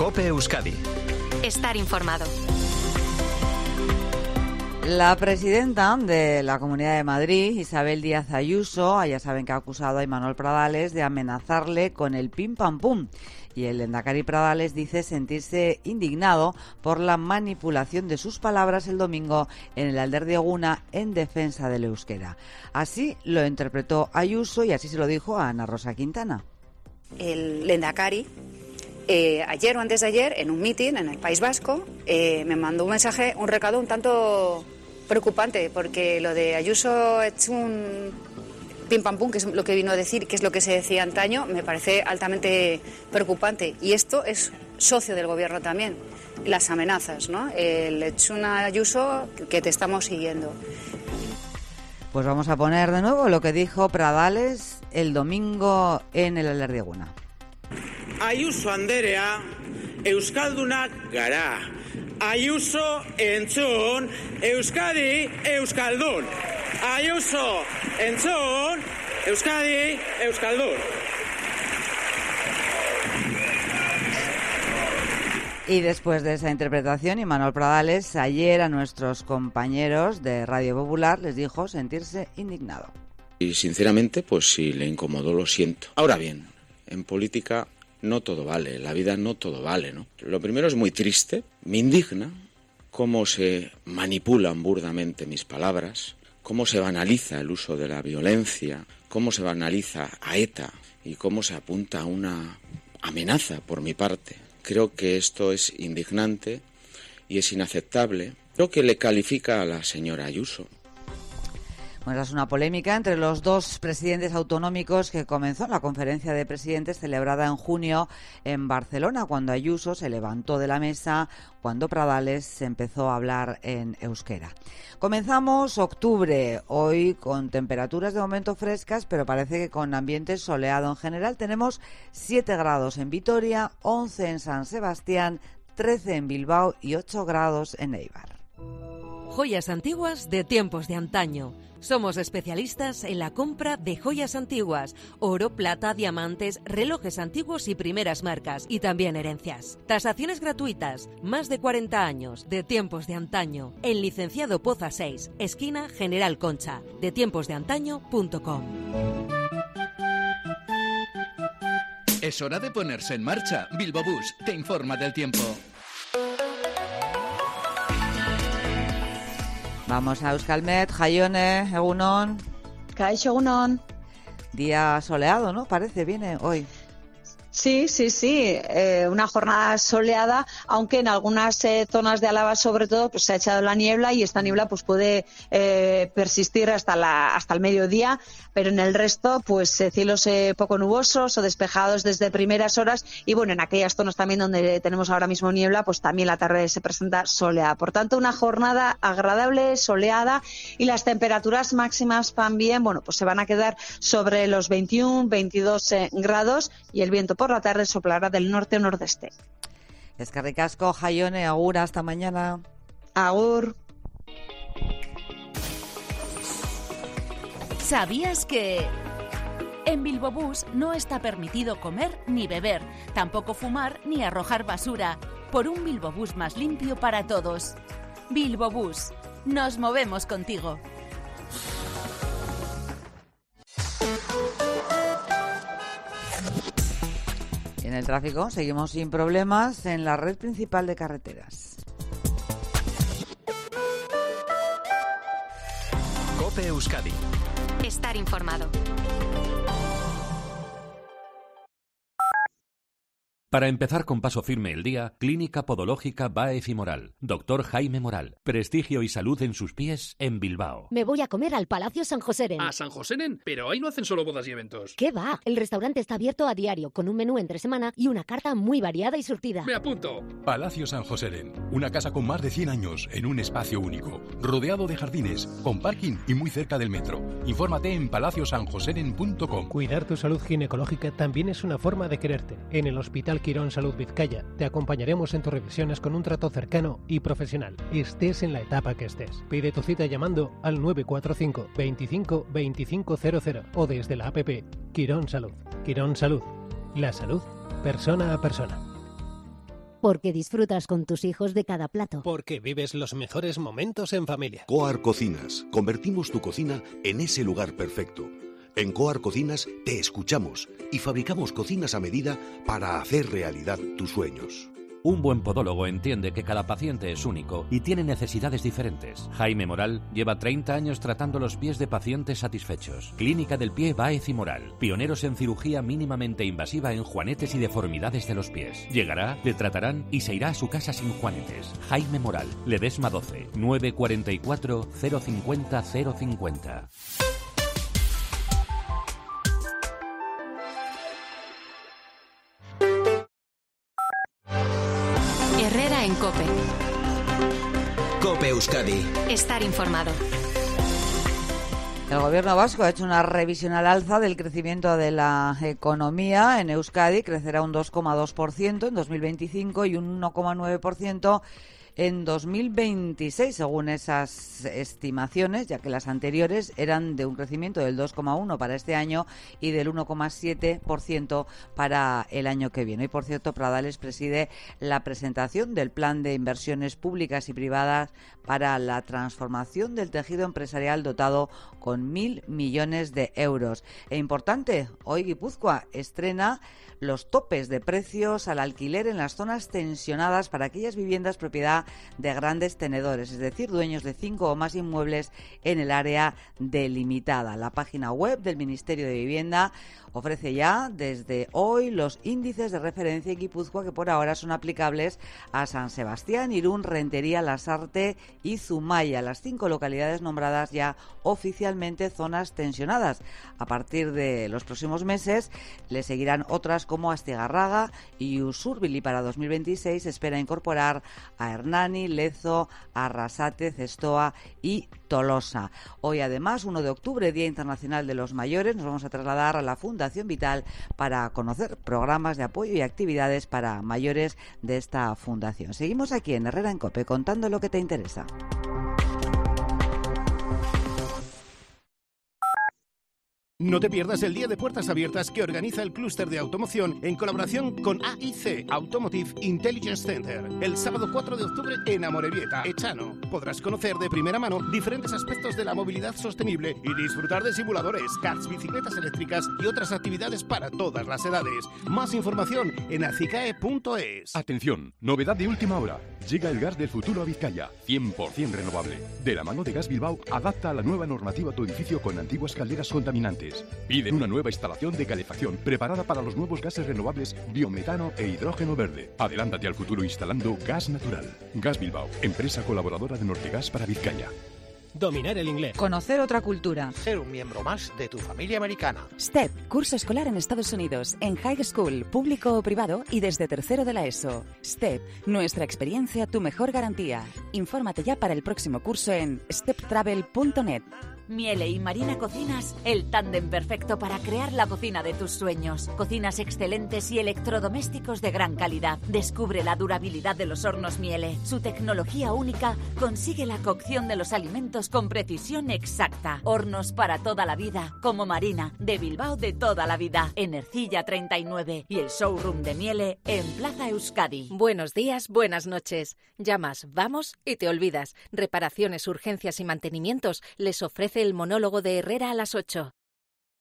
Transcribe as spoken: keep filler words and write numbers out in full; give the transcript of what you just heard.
COPE Euskadi. Estar informado. La presidenta de la Comunidad de Madrid, Isabel Díaz Ayuso, ya saben que ha acusado a Imanol Pradales de amenazarle con el pim pam pum. Y el lehendakari Pradales dice sentirse indignado por la manipulación de sus palabras el domingo en el Alderdi Eguna en defensa del euskera. Así lo interpretó Ayuso y así se lo dijo a Ana Rosa Quintana. El lehendakari, eh, ayer o antes de ayer, en un mitin en el País Vasco, eh, me mandó un mensaje, un recado un tanto preocupante, porque lo de Ayuso es un pim pam pum, que es lo que vino a decir, que es lo que se decía antaño, me parece altamente preocupante. Y esto es socio del gobierno también, las amenazas, ¿no? El Echuna Ayuso, que te estamos siguiendo. Pues vamos a poner de nuevo lo que dijo Pradales el domingo en el Alderdi Eguna. Ayuso anderea, euskaldunak gara. Ayuso entzun, Euskadi euskaldun. Ayuso entzun, Euskadi euskaldun. Y después de esa interpretación, Imanol Pradales ayer a nuestros compañeros de Radio Popular les dijo sentirse indignado. Y sinceramente, pues si le incomodó, lo siento. Ahora bien, en política no todo vale, en la vida no todo vale, ¿no? Lo primero es muy triste, me indigna cómo se manipulan burdamente mis palabras, cómo se banaliza el uso de la violencia, cómo se banaliza a ETA y cómo se apunta a una amenaza por mi parte. Creo que esto es indignante y es inaceptable. Creo que le califica a la señora Ayuso. Bueno, es una polémica entre los dos presidentes autonómicos que comenzó en la conferencia de presidentes celebrada en junio en Barcelona, cuando Ayuso se levantó de la mesa, cuando Pradales se empezó a hablar en euskera. Comenzamos octubre, hoy con temperaturas de momento frescas, pero parece que con ambiente soleado en general. Tenemos siete grados en Vitoria, once en San Sebastián, trece en Bilbao y ocho grados en Eibar. Joyas antiguas de tiempos de antaño. Somos especialistas en la compra de joyas antiguas, oro, plata, diamantes, relojes antiguos y primeras marcas, y también herencias. Tasaciones gratuitas, más de cuarenta años, de tiempos de antaño. En Licenciado Poza seis, esquina General Concha, de tiempos de antaño punto com. Es hora de ponerse en marcha. Bilbo Bus te informa del tiempo. Vamos a Euskalmet, Jaione, Egunon. Kaixo, Egunon. Día soleado, ¿no? Parece, viene hoy. Sí, sí, sí, eh, una jornada soleada, aunque en algunas eh, zonas de Álava sobre todo pues se ha echado la niebla y esta niebla pues puede eh, persistir hasta la hasta el mediodía, pero en el resto pues eh, cielos eh, poco nubosos o despejados desde primeras horas y bueno, en aquellas zonas también donde tenemos ahora mismo niebla pues también la tarde se presenta soleada. Por tanto, una jornada agradable, soleada y las temperaturas máximas también, bueno, pues se van a quedar sobre los veintiuno, veintidós eh, grados y el viento por la tarde soplará del norte o nordeste. Eskerrik asko, Jaione, agur, hasta mañana. Agur. ¿Sabías que en Bilbo Bus no está permitido comer ni beber, tampoco fumar ni arrojar basura? Por un Bilbo Bus más limpio para todos. Bilbo Bus, nos movemos contigo. En el tráfico seguimos sin problemas en la red principal de carreteras. COPE Euskadi. Estar informado. Para empezar con paso firme el día, Clínica Podológica Baez y Moral. Doctor Jaime Moral. Prestigio y salud en sus pies en Bilbao. Me voy a comer al Palacio San Joséren. ¿A San Joséren? Pero ahí no hacen solo bodas y eventos. ¿Qué va? El restaurante está abierto a diario, con un menú entre semana y una carta muy variada y surtida. ¡Me apunto! Palacio San Joséren. Una casa con más de cien años, en un espacio único. Rodeado de jardines, con parking y muy cerca del metro. Infórmate en palacio san joséren punto com. Cuidar tu salud ginecológica también es una forma de quererte. En el Hospital Quirón Salud Vizcaya te acompañaremos en tus revisiones con un trato cercano y profesional, estés en la etapa que estés. Pide tu cita llamando al nueve cuatro cinco, veinticinco, veinticinco cero cero o desde la app Quirón Salud. Quirón Salud. La salud, persona a persona. Porque disfrutas con tus hijos de cada plato. Porque vives los mejores momentos en familia. Coar Cocinas. Convertimos tu cocina en ese lugar perfecto. En Coar Cocinas te escuchamos y fabricamos cocinas a medida para hacer realidad tus sueños. Un buen podólogo entiende que cada paciente es único y tiene necesidades diferentes. Jaime Moral lleva treinta años tratando los pies de pacientes satisfechos. Clínica del Pie Báez y Moral. Pioneros en cirugía mínimamente invasiva en juanetes y deformidades de los pies. Llegará, le tratarán y se irá a su casa sin juanetes. Jaime Moral. Ledesma doce, nueve cuarenta y cuatro, cero cincuenta, cero cincuenta. Herrera en COPE. COPE Euskadi. Estar informado. El gobierno vasco ha hecho una revisión al alza del crecimiento de la economía. En Euskadi crecerá un dos coma dos por ciento en dos mil veinticinco y un uno coma nueve por ciento en dos mil veintiséis, según esas estimaciones, ya que las anteriores eran de un crecimiento del dos coma uno por ciento para este año y del uno coma siete por ciento para el año que viene. Y, por cierto, Pradales preside la presentación del Plan de Inversiones Públicas y Privadas para la transformación del tejido empresarial dotado con mil millones de euros. E importante, hoy Guipúzcoa estrena los topes de precios al alquiler en las zonas tensionadas para aquellas viviendas propiedad de grandes tenedores, es decir, dueños de cinco o más inmuebles en el área delimitada. La página web del Ministerio de Vivienda ofrece ya desde hoy los índices de referencia en Guipúzcoa que por ahora son aplicables a San Sebastián, Irún, Rentería, Lasarte y Zumaya, las cinco localidades nombradas ya oficialmente zonas tensionadas. A partir de los próximos meses le seguirán otras como Astigarraga y Usurbil, y para dos mil veintiséis se espera incorporar a Hernani, Lezo, Arrasate, Cestoa y Tolosa. Hoy, además, uno de octubre, Día Internacional de los Mayores, nos vamos a trasladar a la Fundación Vital para conocer programas de apoyo y actividades para mayores de esta fundación. Seguimos aquí en Herrera en COPE contando lo que te interesa. No te pierdas el Día de Puertas Abiertas que organiza el Clúster de Automoción en colaboración con A I C, Automotive Intelligence Center. El sábado cuatro de octubre en Amorebieta, Echano. Podrás conocer de primera mano diferentes aspectos de la movilidad sostenible y disfrutar de simuladores, karts, bicicletas eléctricas y otras actividades para todas las edades. Más información en acicae punto es. Atención, novedad de última hora. Llega el gas del futuro a Vizcaya, cien por ciento renovable. De la mano de Gas Bilbao, adapta a la nueva normativa tu edificio con antiguas calderas contaminantes. Piden una nueva instalación de calefacción preparada para los nuevos gases renovables biometano e hidrógeno verde. Adelántate al futuro instalando gas natural. Gas Bilbao, empresa colaboradora de Nortegas para Vizcaya. Dominar el inglés. Conocer otra cultura. Ser un miembro más de tu familia americana. STEP, curso escolar en Estados Unidos, en high school, público o privado y desde tercero de la ESO. STEP, nuestra experiencia, tu mejor garantía. Infórmate ya para el próximo curso en step travel punto net. Miele y Marina Cocinas, el tándem perfecto para crear la cocina de tus sueños. Cocinas excelentes y electrodomésticos de gran calidad. Descubre la durabilidad de los hornos Miele. Su tecnología única consigue la cocción de los alimentos con precisión exacta. Hornos para toda la vida, como Marina, de Bilbao de toda la vida, en Ercilla treinta y nueve, y el showroom de Miele en Plaza Euskadi. Buenos días, buenas noches. Llamas, vamos y te olvidas. Reparaciones, urgencias y mantenimientos les ofrece el monólogo de Herrera a las ocho.